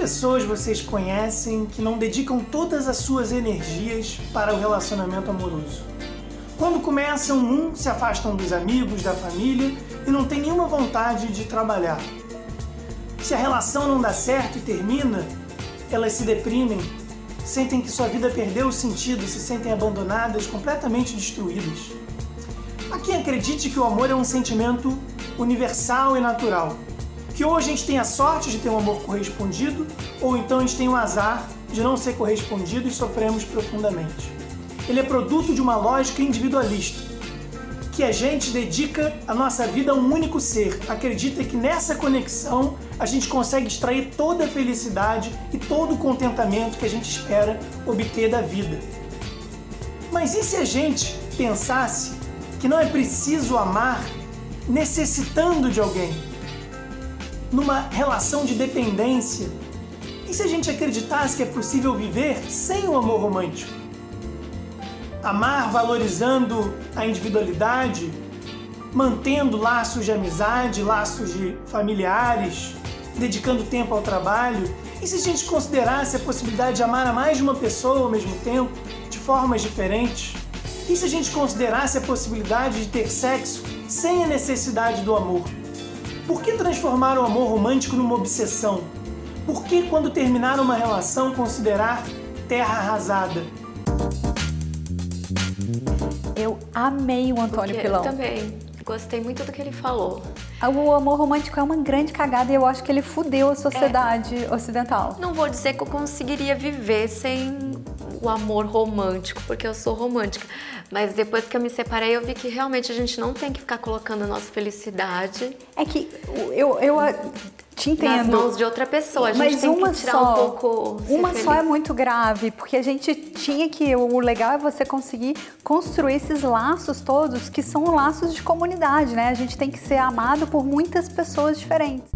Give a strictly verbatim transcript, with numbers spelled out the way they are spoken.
pessoas vocês conhecem que não dedicam todas as suas energias para o relacionamento amoroso? Quando começam, um se afastam dos amigos, da família e não tem nenhuma vontade de trabalhar. Se a relação não dá certo e termina, elas se deprimem, sentem que sua vida perdeu o sentido, se sentem abandonadas, completamente destruídas. Há quem acredite que o amor é um sentimento universal e natural, que ou a gente tem a sorte de ter um amor correspondido, ou então a gente tem o azar de não ser correspondido e sofremos profundamente. Ele é produto de uma lógica individualista, que a gente dedica a nossa vida a um único ser, acredita que nessa conexão a gente consegue extrair toda a felicidade e todo o contentamento que a gente espera obter da vida. Mas e se a gente pensasse que não é preciso amar necessitando de alguém, numa relação de dependência? E se a gente acreditasse que é possível viver sem o amor romântico? Amar valorizando a individualidade, mantendo laços de amizade, laços de familiares, dedicando tempo ao trabalho? E se a gente considerasse a possibilidade de amar a mais de uma pessoa ao mesmo tempo, de formas diferentes? E se a gente considerasse a possibilidade de ter sexo sem a necessidade do amor? Por que transformar o amor romântico numa obsessão? Por que, quando terminar uma relação, considerar terra arrasada? Eu amei o Antônio Porque Pilão. Eu também. Gostei muito do que ele falou. O amor romântico é uma grande cagada e eu acho que ele fudeu a sociedade é. ocidental. Não vou dizer que eu conseguiria viver sem o amor romântico, porque eu sou romântica. Mas depois que eu me separei, eu vi que realmente a gente não tem que ficar colocando a nossa felicidade... É que eu, eu te entendo. Nas mãos de outra pessoa. A gente mas tem uma que tirar só, um pouco... Uma só é muito grave, porque a gente tinha que... O legal é você conseguir construir esses laços todos, que são laços de comunidade, né? A gente tem que ser amado por muitas pessoas diferentes.